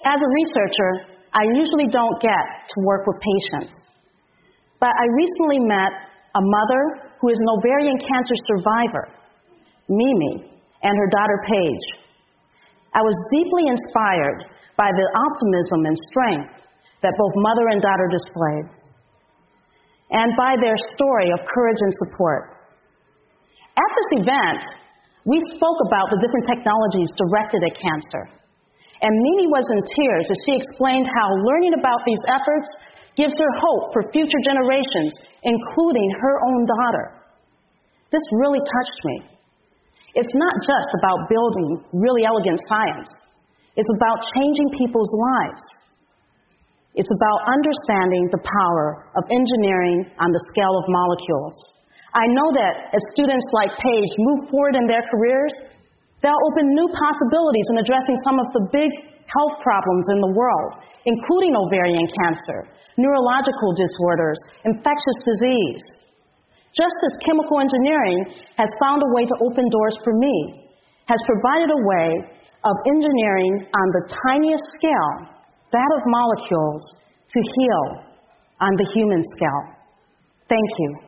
As a researcher, I usually don't get to work with patients. But I recently met a mother who is an ovarian cancer survivor, Mimi, and her daughter Paige. I was deeply inspired by the optimism and strength that both mother and daughter displayed, and by their story of courage and support. At this event, we spoke about the different technologies directed at cancer. And Mimi was in tears as she explained how learning about these efforts gives her hope for future generations, including her own daughter. This really touched me. It's not just about building really elegant science. It's about changing people's lives. It's about understanding the power of engineering on the scale of molecules. I know that as students like Paige move forward in their careers, they'll open new possibilities in addressing some of the big health problems in the world, including ovarian cancer, neurological disorders, infectious disease. Just as chemical engineering has found a way to open doors for me, has provided a way of engineering on the tiniest scale, that of molecules, to heal on the human scale. Thank you.